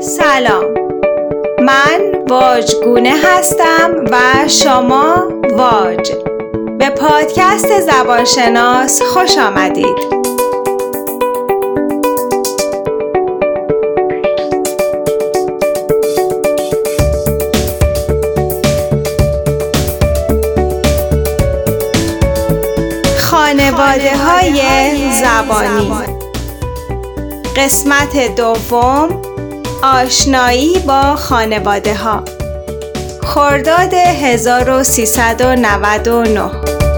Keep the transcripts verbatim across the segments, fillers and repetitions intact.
سلام، من واجگونه هستم و شما واج. به پادکست زبانشناس خوش آمدید. خانواده‌های زبانی، قسمت دوم، آشنایی با خانواده ها، خرداد هزار و سیصد و نود و نه.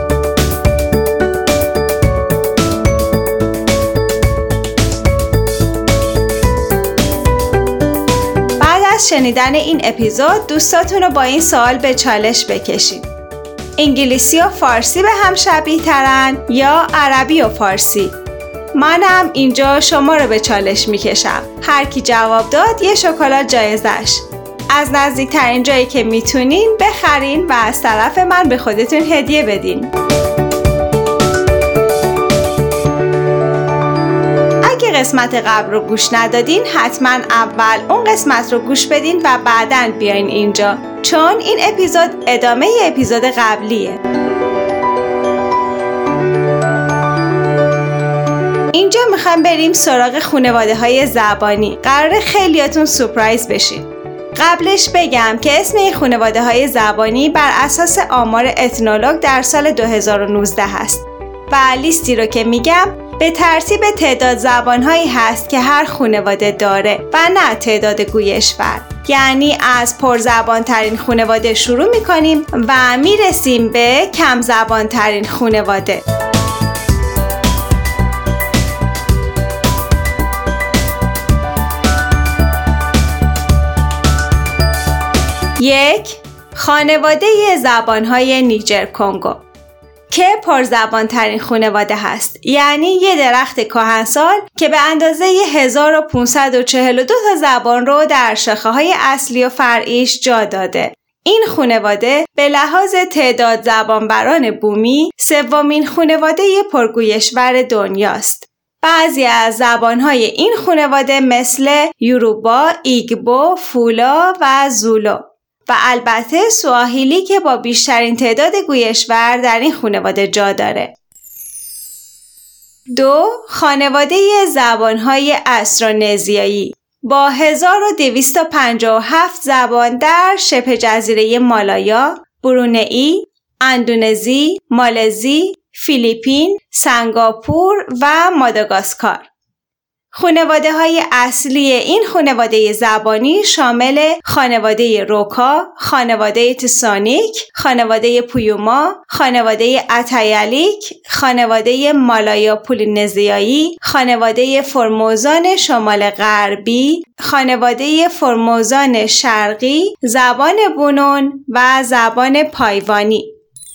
بعد از شنیدن این اپیزود دوستاتون رو با این سوال به چالش بکشید: انگلیسی و فارسی به هم شبیه ترن یا عربی و فارسی؟ منم اینجا شما رو به چالش میکشم. هر کی جواب داد یه شکلات جایزش. از نزدیکترین جایی که میتونین بخرین و از طرف من به خودتون هدیه بدین. اگه قسمت قبل رو گوش ندادین حتما اول اون قسمت رو گوش بدین و بعداً بیاین اینجا، چون این اپیزود ادامه ی اپیزود قبلیه. اینجا میخوایم بریم سراغ خانواده های زبانی. قراره خیلیاتون سورپرایز بشین. قبلش بگم که اسم این خانواده های زبانی بر اساس آمار اتنولوگ در سال دو هزار و نوزده هست و لیستی رو که میگم به ترتیب تعداد زبانهایی هست که هر خانواده داره و نه تعداد گویشور. یعنی از پرزبان ترین خانواده شروع میکنیم و میرسیم به کم زبان ترین خانواده. یک، خانواده زبانهای نیجر کنگو که پرزبان ترین خانواده هست. یعنی یه درخت کهنسال که به اندازه هزار و پانصد و چهل و دو تا زبان رو در شاخه‌های اصلی و فرعیش جا داده. این خانواده به لحاظ تعداد زبانبران بومی سومین خانواده پرگویشور دنیاست. بعضی از زبانهای این خانواده مثل یوروبا، ایگبو، فولا و زولو و البته سواحیلی که با بیشترین تعداد گویشور در این خانواده جا داره. دو، خانواده زبانهای استرونزیایی با هزار و دویست و پنجاه و هفت زبان در شبه جزیره مالایا، برونئی، اندونزی، مالزی، فیلیپین، سنگاپور و ماداگاسکار. خانواده های اصلی این خانواده زبانی شامل خانواده روکا، خانواده تسانیک، خانواده پویوما، خانواده اتایالیک، خانواده مالایا پولینزیایی، خانواده فرموزان شمال غربی، خانواده فرموزان شرقی، زبان بونون و زبان پایوانی.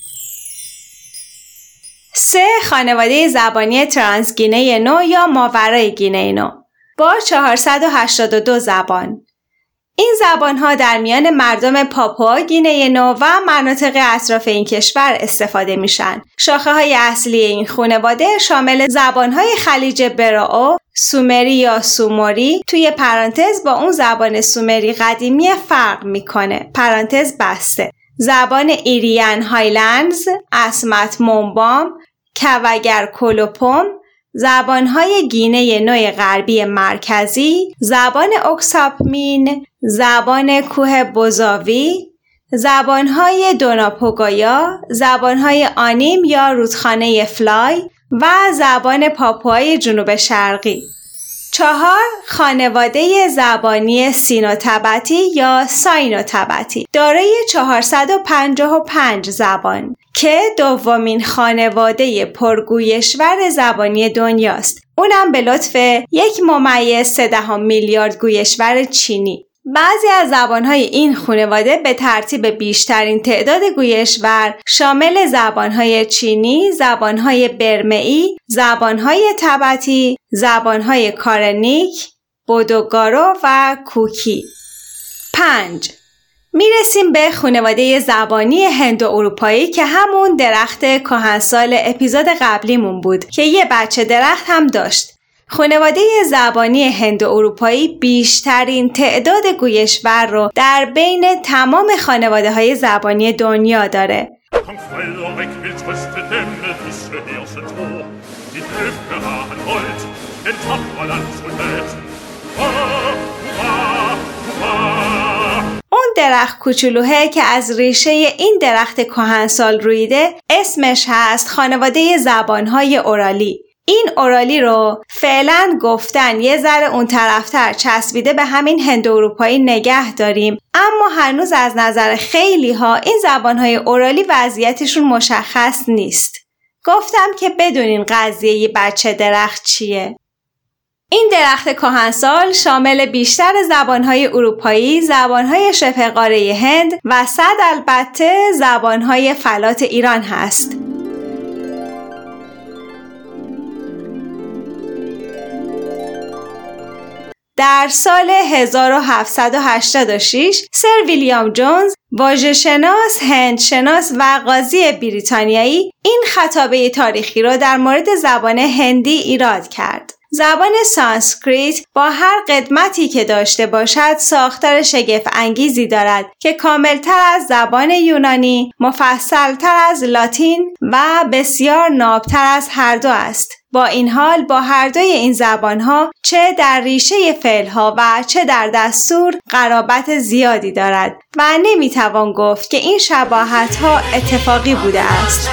سه، خانواده زبانی ترانس گینه نو یا ماورای گینه نو با چهارصد و هشتاد و دو زبان. این زبانها در میان مردم پاپوا گینه نو و مناطق اطراف این کشور استفاده میشن. شاخه های اصلی این خانواده شامل زبانهای خلیج براو، سومری یا سومری توی پرانتز با اون زبان سومری قدیمی فرق میکنه، پرانتز بسته، زبان ایریان هایلندز، اسمت مومبام، کوگر کولوپوم، زبانهای گینه نو غربی مرکزی، زبان اوکساپمین، زبان کوه بوزاوی، زبانهای دوناپوگایا، زبانهای آنیم یا رودخانه فلای و زبان پاپوای جنوب شرقی. چهار، خانواده زبانی سینو تبتی یا ساینو تبتی دارای چهارصد و پنجاه و پنج زبان که دومین خانواده پرگویشور زبانی دنیاست. اونم به لطف یک ممیز سه دهم میلیارد گویشور چینی. بعضی از زبانهای این خانواده به ترتیب بیشترین تعداد گویشور شامل زبانهای چینی، زبانهای برمئی، زبانهای تبتی، زبانهای کارنیک، بودوگارو و کوکی. پنج، میرسیم به خانواده زبانی هندو-اروپایی که همون درخت کهنسال اپیزود قبلیمون بود که یه بچه درخت هم داشت. خانواده زبانی هند و اروپایی بیشترین تعداد گویشور رو در بین تمام خانواده های زبانی دنیا داره. اون درخت کوچولوه که از ریشه این درخت کهنسال رویده اسمش هست خانواده زبانهای اورالی. این اورالی رو فعلا گفتن یه ذره اون طرفتر چسبیده به همین هند اروپایی نگه داریم، اما هنوز از نظر خیلی ها این زبانهای اورالی وضعیتشون مشخص نیست. گفتم که بدونین قضیه یه بچه درخت چیه. این درخت کهنسال شامل بیشتر زبانهای اروپایی، زبانهای شبه قاره هند و صد البته زبانهای فلات ایران هست. در سال هزار و هفتصد و هشتاد و شش سر ویلیام جونز، واژه‌شناس، هندشناس و قاضی بریتانیایی این خطابه تاریخی را در مورد زبان هندی ایراد کرد. زبان سانسکریت با هر قدمتی که داشته باشد ساختار شگفت انگیزی دارد که کاملتر از زبان یونانی، مفصلتر از لاتین و بسیار نابتر از هر دو است. با این حال با هر دوی این زبانها چه در ریشه فعلها و چه در دستور قرابت زیادی دارد و نمیتوان گفت که این شباهتها اتفاقی بوده است.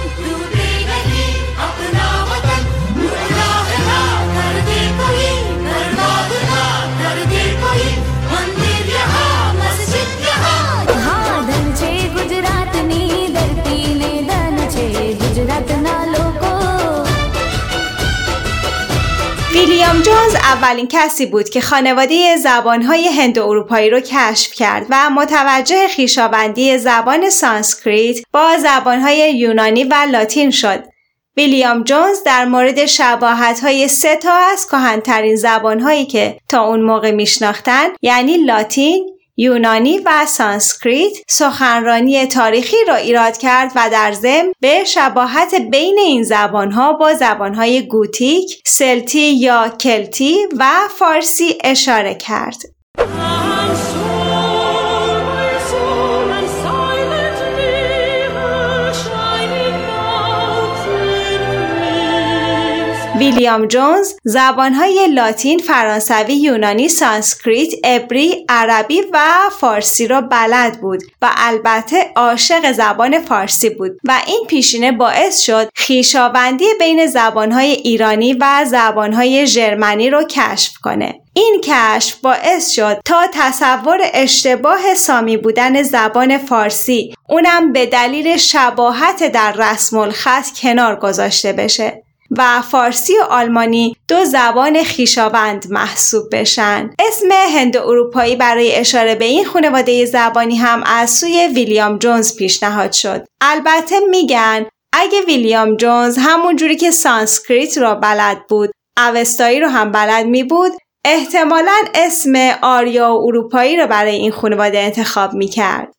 ویلیام جونز اولین کسی بود که خانواده زبانهای هند و اروپایی رو کشف کرد و متوجه خویشاوندی زبان سانسکریت با زبانهای یونانی و لاتین شد. ویلیام جونز در مورد شباهت‌های سه تا از کهن‌ترین زبان‌هایی که تا اون موقع میشناختن، یعنی لاتین، یونانی و سانسکریت، سخنرانی تاریخی را ایراد کرد و در ضمن به شباهت بین این زبان‌ها با زبان‌های گوتیک، سلتی یا کلتی و فارسی اشاره کرد. ویلیام جونز زبانهای لاتین، فرانسوی، یونانی، سانسکریت، عبری، عربی و فارسی را بلد بود و البته عاشق زبان فارسی بود و این پیشینه باعث شد خویشاوندی بین زبانهای ایرانی و زبانهای ژرمنی رو کشف کنه. این کشف باعث شد تا تصور اشتباه سامی بودن زبان فارسی، اونم به دلیل شباهت در رسم الخط، کنار گذاشته بشه و فارسی و آلمانی دو زبان خویشاوند محسوب بشن. اسم هند اروپایی برای اشاره به این خانواده زبانی هم از سوی ویلیام جونز پیشنهاد شد. البته میگن اگه ویلیام جونز همون جوری که سانسکریت را بلد بود، اوستایی رو هم بلد می بود، احتمالاً اسم آریا و اروپایی رو برای این خانواده انتخاب می کرد.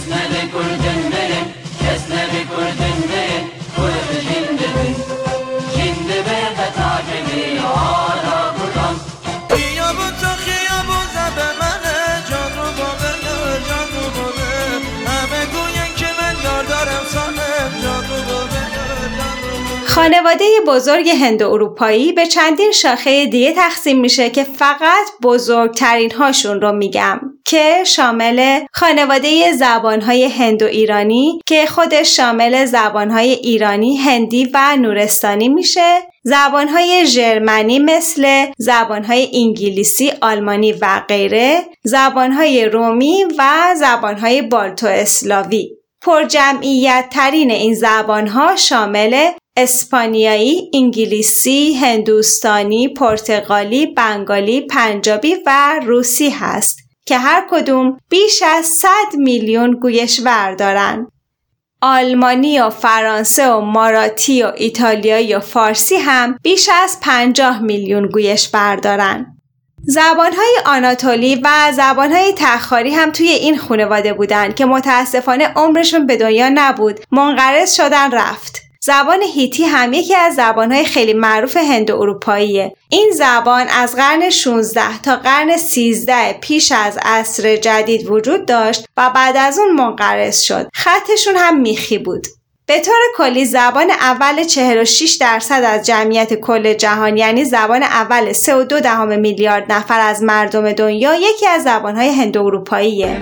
خانواده بزرگ هند و اروپایی به چندین شاخه دیگه تقسیم میشه که فقط بزرگترین هاشون رو میگم که شامل خانواده زبانهای هند و ایرانی که خودش شامل زبانهای ایرانی، هندی و نورستانی میشه، زبانهای ژرمنی مثل زبانهای انگلیسی، آلمانی و غیره، زبانهای رومی و زبانهای بالتو اسلاوی. پرجمعیت ترین این زبانها شامل اسپانیایی، انگلیسی، هندوستانی، پرتغالی، بنگالی، پنجابی و روسی هست که هر کدوم بیش از صد میلیون گویشور دارن. آلمانی و فرانسه و ماراتی و ایتالیایی و فارسی هم بیش از پنجاه میلیون گویشور دارن. زبانهای آناتولی و زبانهای تخاری هم توی این خانواده بودن که متاسفانه عمرشون به دنیا نبود، منقرض شدن رفت. زبان هیتی هم یکی از زبانهای خیلی معروف هندواروپاییه. این زبان از قرن شانزده تا قرن سیزده پیش از عصر جدید وجود داشت و بعد از اون منقرض شد. خطشون هم میخی بود. به طور کلی زبان اول چهل و شش درصد از جمعیت کل جهان، یعنی زبان اول سه و دو دهم میلیارد نفر از مردم دنیا، یکی از زبانهای هندواروپاییه.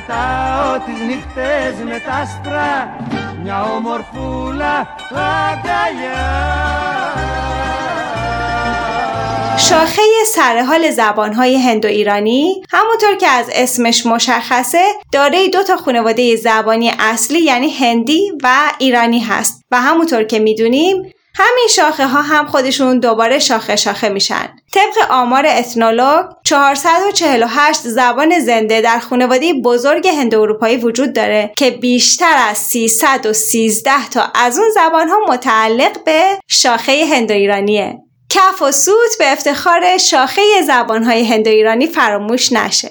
شاخه سرحال زبانهای هندو ایرانی همونطور که از اسمش مشخصه دارای دو تا خانواده زبانی اصلی یعنی هندی و ایرانی هست و همونطور که میدونیم همین شاخه ها هم خودشون دوباره شاخه شاخه میشن. طبق آمار اتنولوگ چهارصد و چهل و هشت زبان زنده در خانواده بزرگ هندواروپایی وجود داره که بیشتر از سیصد و سیزده تا از اون زبان ها متعلق به شاخه هندو ایرانیه. کف و سوت به افتخار شاخه زبانهای هندو ایرانی فراموش نشه.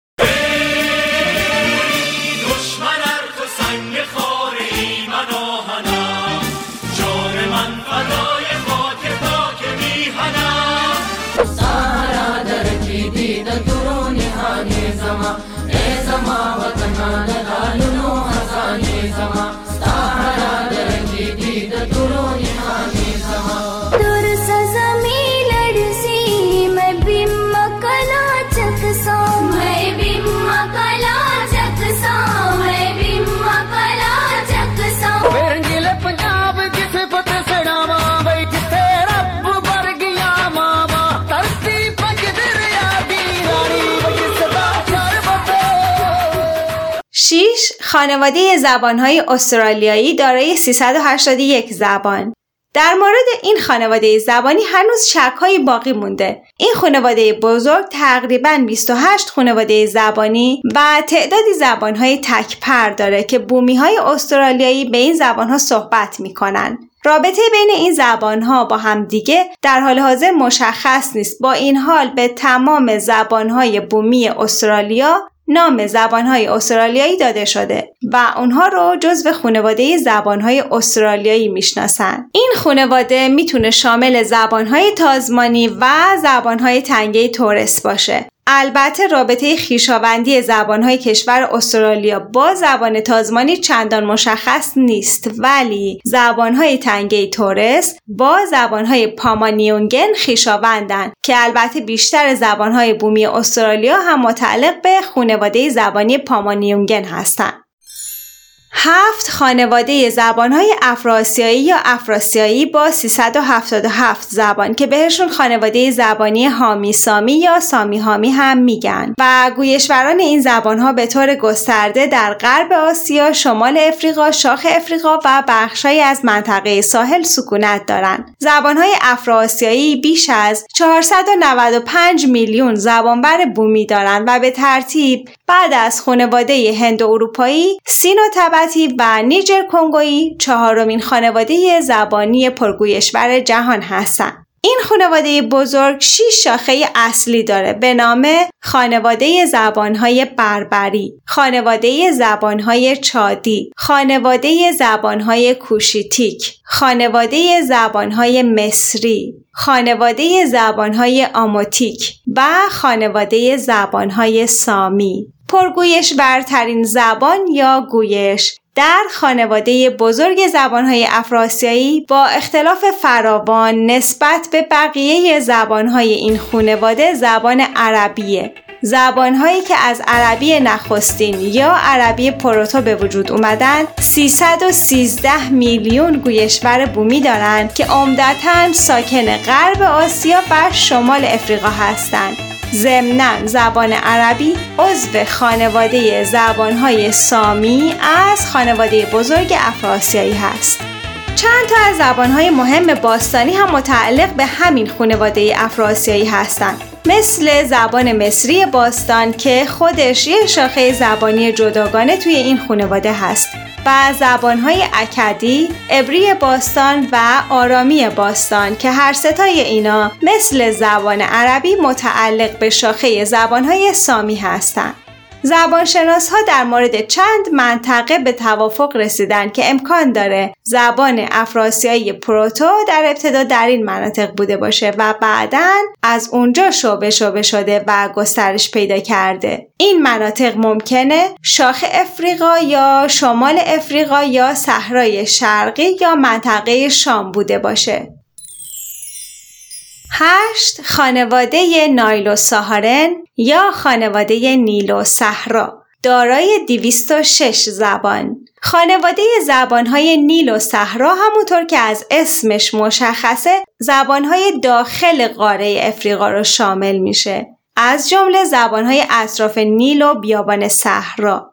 شش خانواده زبانهای استرالیایی دارای سیصد و هشتاد و یک زبان. در مورد این خانواده زبانی هنوز شک‌های باقی مونده. این خانواده بزرگ تقریباً بیست و هشت خانواده زبانی و تعدادی زبانهای تک‌پر داره که بومی‌های استرالیایی به این زبانها صحبت می‌کنن. رابطه بین این زبانها با هم دیگه در حال حاضر مشخص نیست. با این حال به تمام زبانهای بومی استرالیا نام زبانهای استرالیایی داده شده و اونها رو جزو خانواده زبانهای استرالیایی میشناسن. این خانواده میتونه شامل زبانهای تازمانی و زبانهای تنگه تورس باشه. البته رابطه خویشاوندی زبانهای کشور استرالیا با زبان تازمانی چندان مشخص نیست، ولی زبانهای تنگه تورس با زبانهای پامانیونگن خویشاوندن که البته بیشتر زبانهای بومی استرالیا هم متعلق به خانواده زبانی پامانیونگن هستند. هفت خانواده زبانهای افراسیایی یا افراسیایی با سیصد و هفتاد و هفت زبان که بهشون خانواده زبانی هامی سامی یا سامی هامی هم میگن و گویشوران این زبانها به طور گسترده در غرب آسیا، شمال افریقا، شاخ افریقا و بخشایی از منطقه ساحل سکونت دارن. زبانهای افراسیایی بیش از چهارصد و نود و پنج میلیون زبانور بومی دارن و به ترتیب بعد از خانواده هندواروپایی، سینو تبتی و نیجر کنگویی چهارمین خانواده زبانی پرگویشور جهان هستند. این خانواده بزرگ شش شاخه اصلی داره به نام خانواده زبانهای بربری، خانواده زبانهای چادی، خانواده زبانهای کوشیتیک، خانواده زبانهای مصری، خانواده زبانهای آموتیک و خانواده زبانهای سامی. پرگویشورترین زبان یا گویش در خانواده بزرگ زبانهای افراسیایی با اختلاف فراوان نسبت به بقیه زبانهای این خانواده زبان عربیه. زبانهایی که از عربی نخستین یا عربی پروتو به وجود اومدن سیصد و سیزده میلیون گویشور بومی دارند که عمدتاً ساکن غرب آسیا و شمال افریقا هستند. ضمناً زبان عربی عضو خانواده زبانهای سامی از خانواده بزرگ افراسیایی هست. چند تا از زبانهای مهم باستانی هم متعلق به همین خانواده افراسیایی هستند، مثل زبان مصری باستان که خودش یه شاخه زبانی جداگانه توی این خانواده هست و زبانهای اکدی، عبری باستان و آرامی باستان که هر ستای اینا مثل زبان عربی متعلق به شاخه زبانهای سامی هستند. زبانشناس‌ها در مورد چند منطقه به توافق رسیدن که امکان داره زبان افراسیایی پروتو در ابتدا در این مناطق بوده باشه و بعداً از اونجا شعبه شعبه شده و گسترش پیدا کرده. این مناطق ممکنه شاخ افریقا یا شمال افریقا یا صحرای شرقی یا منطقه شام بوده باشه. هشت، خانواده نایلوساهارن یا خانواده نیل و صحرا دارای دویست و شش زبان. خانواده زبانهای نیل و صحرا همونطور که از اسمش مشخصه زبانهای داخل قاره افریقا رو شامل میشه، از جمله زبانهای اطراف نیل و بیابان صحرا.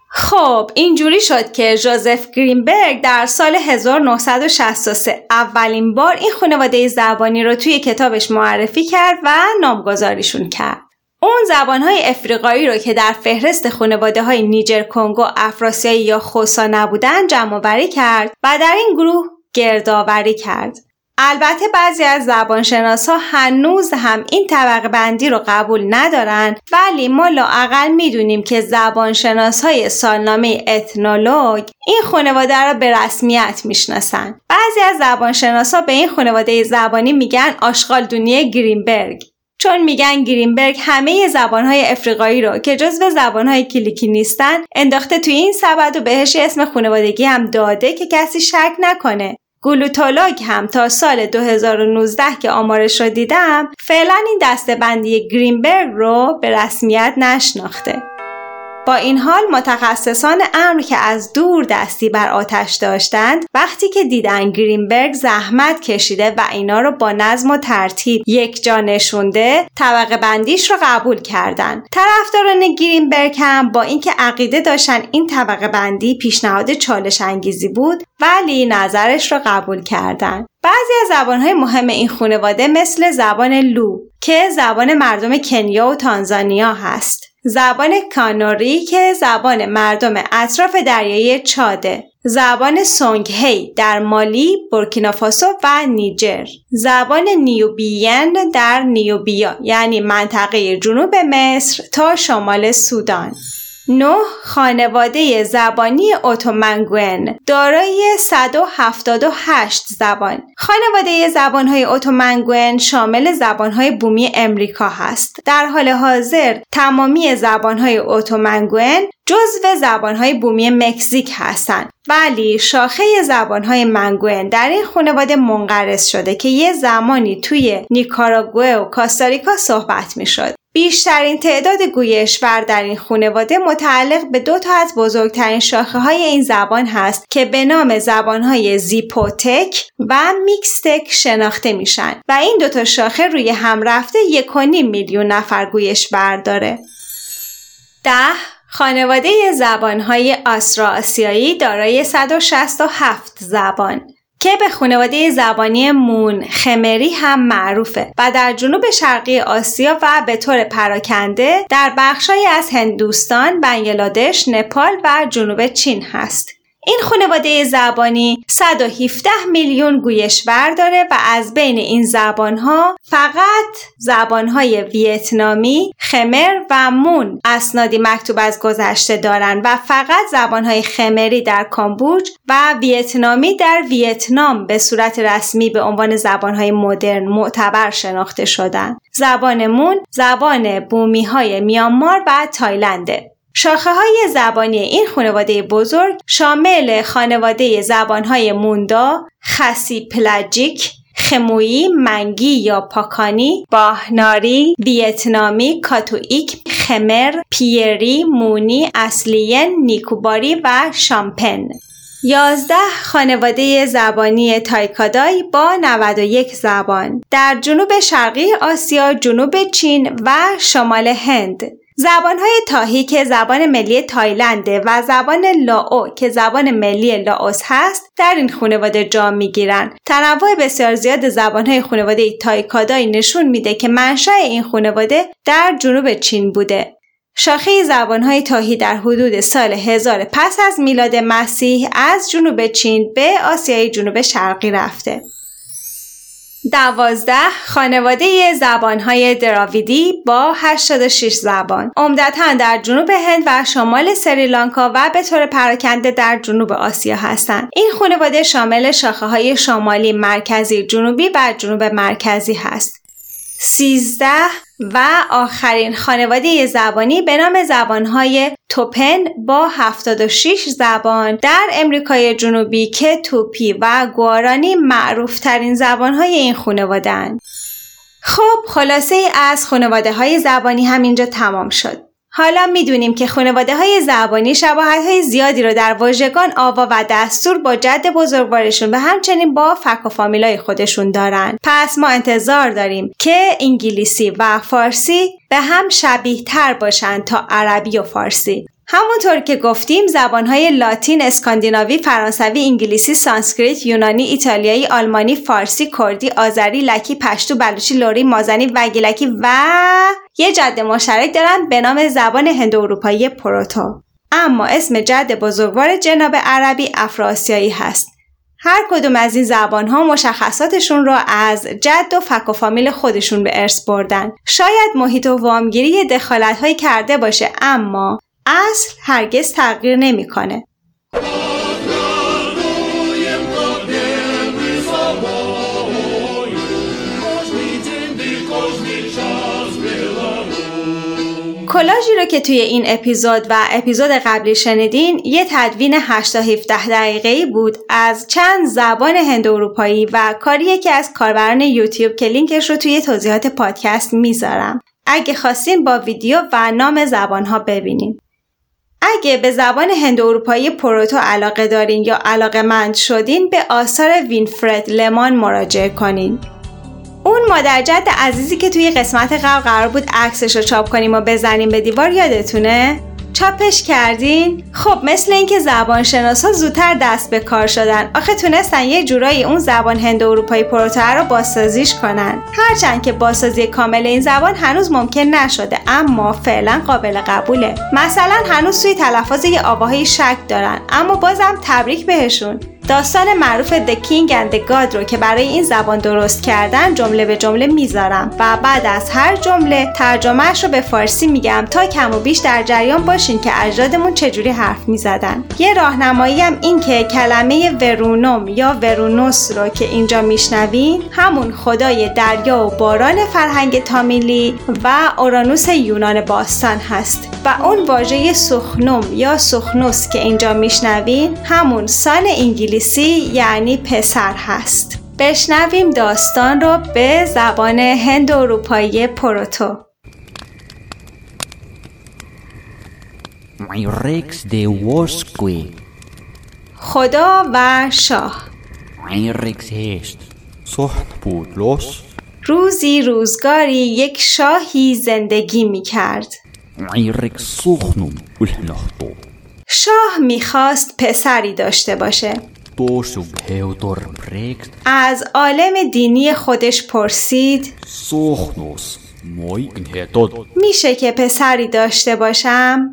خب اینجوری شد که ژوزف گرینبرگ در سال هزار و نهصد و شصت و سه اولین بار این خانواده زبانی رو توی کتابش معرفی کرد و نامگذاریشون کرد. اون زبانهای افریقایی رو که در فهرست خانواده‌های نیجر، کنگو، افراسیایی یا خوسا نبودن جمع‌آوری کرد و در این گروه گردآوری کرد. البته بعضی از زبانشناس‌ها هنوز هم این طبقه بندی رو قبول ندارن، ولی ما لااقل میدونیم که زبانشناس‌های سالنامه اتنولوگ این خانواده را به رسمیت میشناسن. بعضی از زبانشناس‌ها به این خانواده زبانی میگن آشغالدونی گرینبرگ، چون میگن گرینبرگ همه زبانهای افریقایی رو که جزو زبانهای کلیکی نیستن انداخته توی این سبد و بهش اسم خانوادگی هم داده که کسی شک نکنه. گلوتولوگ هم تا سال دو هزار و نوزده که آمارش رو دیدم فعلا این دسته‌بندی گرینبرگ رو به رسمیت نشناخته. با این حال متخصصان امر که از دور دستی بر آتش داشتند وقتی که دیدن گرینبرگ زحمت کشیده و اینا رو با نظم و ترتیب یک جا نشونده طبقه بندیش رو قبول کردن. طرفداران گرینبرگ هم با اینکه عقیده داشتن این طبقه بندی پیشنهاد چالش انگیزی بود ولی نظرش رو قبول کردن. بعضی از زبانهای مهم این خانواده مثل زبان لو که زبان مردم کنیا و تانزانیا هست، زبان کانوری که زبان مردم اطراف دریای چاده، زبان سونگهی در مالی، بورکینافاسو و نیجر، زبان نیوبیین در نیوبیا یعنی منطقه جنوب مصر تا شمال سودان. نه، خانواده زبانی اوتومنگوئن دارای صد و هفتاد و هشت زبان. خانواده زبانهای اوتومنگوئن شامل زبانهای بومی امریکا هست. در حال حاضر تمامی زبانهای اوتومنگوئن جزو زبانهای بومی مکزیک هستند، ولی شاخه زبانهای منگوئن در این خانواده منقرض شده که یه زمانی توی نیکاراگوئه و کاستاریکا صحبت میشد. بیشترین تعداد گویشور در این خانواده متعلق به دو تا از بزرگترین شاخه های این زبان هست که به نام زبانهای زیپوتک و میکستک شناخته میشن و این دو تا شاخه روی هم رفته یک و نیم میلیون نفر گویشور داره. ده، خانواده زبانهای آسترو-آسیایی دارای صد و شصت و هفت زبان که به خانواده زبانی مون خمری هم معروفه و در جنوب شرقی آسیا و به طور پراکنده در بخشایی از هندوستان، بنگلادش، نپال و جنوب چین هست. این خانواده زبانی صد و هفده میلیون گویشور داره و از بین این زبانها فقط زبانهای ویتنامی، خمر و مون اسنادی مکتوب از گذشته دارن و فقط زبانهای خمری در کامبوج و ویتنامی در ویتنام به صورت رسمی به عنوان زبانهای مدرن معتبر شناخته شدن. زبان مون زبان بومیهای میانمار و تایلنده. شاخه های زبانی این خانواده بزرگ شامل خانواده زبانهای موندا، خسی پلاژیک، خمویی، منگی یا پاکانی، باهناری، ویتنامی، کاتوئیک، خمر، پیری، مونی، اصلین، نیکوباری و شامپن. یازده، خانواده زبانی تایکادای با نود و یک زبان در جنوب شرقی آسیا، جنوب چین و شمال هند. زبانهای تاهی که زبان ملی تایلنده و زبان لاو که زبان ملی لاوس هست در این خانواده جا میگیرن. تنوع بسیار زیاد زبانهای خانواده تایکادای نشون میده که منشأ این خانواده در جنوب چین بوده. شاخه زبانهای تاهی در حدود سال هزار پس از میلاد مسیح از جنوب چین به آسیای جنوب شرقی رفته. دوازده خانواده زبانهای دراویدی با هشتاد و شش زبان، عمدتاً در جنوب هند و شمال سریلانکا و به طور پراکنده در جنوب آسیا هستند. این خانواده شامل شاخه‌های شمالی، مرکزی، جنوبی و جنوب مرکزی هست. سیزده و آخرین خانواده زبانی به نام زبانهای توپن با هفتاد و شش زبان در امریکای جنوبی که توپی و گوارانی معروف ترین زبانهای این خانواده اند. خب خلاصه ای از خانواده های زبانی هم اینجا تمام شد. حالا میدونیم که خانواده های زبانی شباهت های زیادی رو در واژگان، آوا و دستور با جد بزرگوارشون و همچنین با فک و فامیلای خودشون دارن. پس ما انتظار داریم که انگلیسی و فارسی به هم شبیه تر باشن تا عربی و فارسی. همونطور که گفتیم زبانهای لاتین، اسکاندیناوی، فرانسوی، انگلیسی، سانسکریت، یونانی، ایتالیایی، آلمانی، فارسی، کردی، آذری، لکی، پشتو، بلوچی، لری، مازنی، وگیلکی و یه جد مشترک دارن به نام زبان هندواروپایی پروتو. اما اسم جد بزرگوار جناب عربی افراسیایی هست. هر کدوم از این زبانها مشخصاتشون رو از جد و فک و فامیل خودشون به ارث بردن. شاید محیط و وامگیری دخالت‌هایی کرده باشه، اما اصل هرگز تغییر نمی‌کنه. کلاژی رو که توی این اپیزود و اپیزود قبلی شنیدین یه تدوین هشت تا هفده دقیقه‌ای بود از چند زبان هندواروپایی و کاریه که از کاربران یوتیوب که لینکش رو توی توضیحات پادکست میذارم. اگه خواستین با ویدیو و نام زبان‌ها ببینین. اگه به زبان هندواروپایی پروتو علاقه دارین یا علاقه‌مند شدین به آثار وینفرد لمان مراجعه کنین. اون مادرجد عزیزی که توی قسمت قبل قرار بود عکسش رو چاپ کنیم و بزنیم به دیوار یادتونه؟ چاپش کردین؟ خب مثل اینکه زبانشناسا زودتر دست به کار شدن. آخه تونستن یه جورایی اون زبان هندواروپایی پروتو رو بازسازیش کنن. هرچند که بازسازی کامل این زبان هنوز ممکن نشده، اما فعلا قابل قبوله. مثلا هنوز توی تلفظ یه آواهای شک دارن، اما بازم تبریک بهشون. داستان معروف The King and the God رو که برای این زبان درست کردن جمله به جمله میذارم و بعد از هر جمله ترجمهش رو به فارسی میگم تا کم و بیش در جریان باشین که اجدادمون چجوری حرف میزدن. یه راهنمایی هم این که کلمه ورونوم یا ورونوس رو که اینجا میشنوین همون خدای دریا و باران فرهنگ تامیلی و اورانوس یونان باستان هست و اون واژه سخنوم یا سخنوس که اینجا میشنوین همون سان انگلیسی یعنی پسر هست. بشنویم داستان رو به زبان هندواروپایی پروتو. Rex de Wosque. خدا و شاه. Rex est. Socht بود los. روزی روزگاری یک شاهی زندگی می کرد. Rex سخنم ulhnachto. شاه میخواست پسری داشته باشه. از عالم دینی خودش پرسید میشه که پسری داشته باشم؟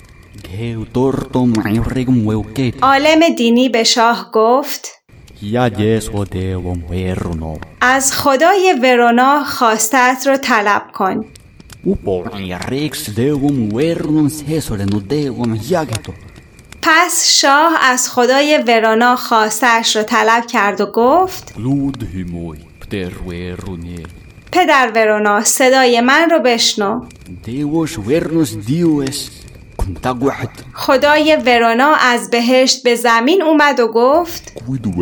عالم دینی به شاه گفت از خدای ورونا خواستت رو طلب کن. پس شاه از خدای ورونا خواستش رو طلب کرد و گفت پدر ورونا صدای من رو بشنو. خدای ورونا از بهشت به زمین اومد و گفت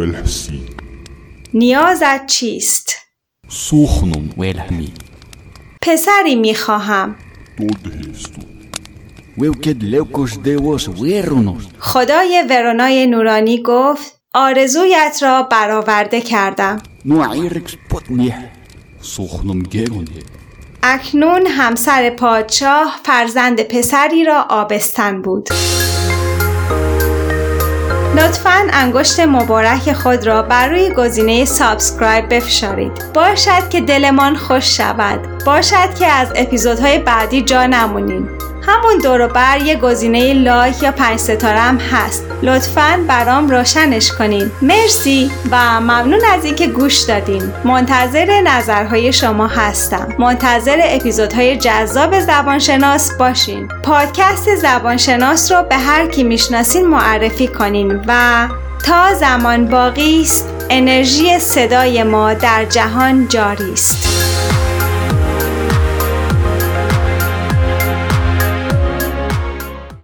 نیازت چیست؟ پسری میخواهم. خدای ورونای نورانی گفت آرزویت را برآورده کردم. اکنون همسر پادشاه فرزند پسری را آبستن بود. لطفاً انگشت مبارک خود را بر روی گزینه سابسکرایب بفشارید. باشد که دلمان خوش شود. باشد که از اپیزودهای بعدی جا نمونیم. همون دور و بر یه گزینه لایک یا پنج ستاره هم هست. لطفاً برام روشنش کنین. مرسی و ممنون از اینکه گوش دادین. منتظر نظرهای شما هستم. منتظر اپیزودهای جذاب زبانشناس باشین. پادکست زبانشناس رو به هر کی میشناسین معرفی کنین و تا زمان باقی است انرژی صدای ما در جهان جاری است.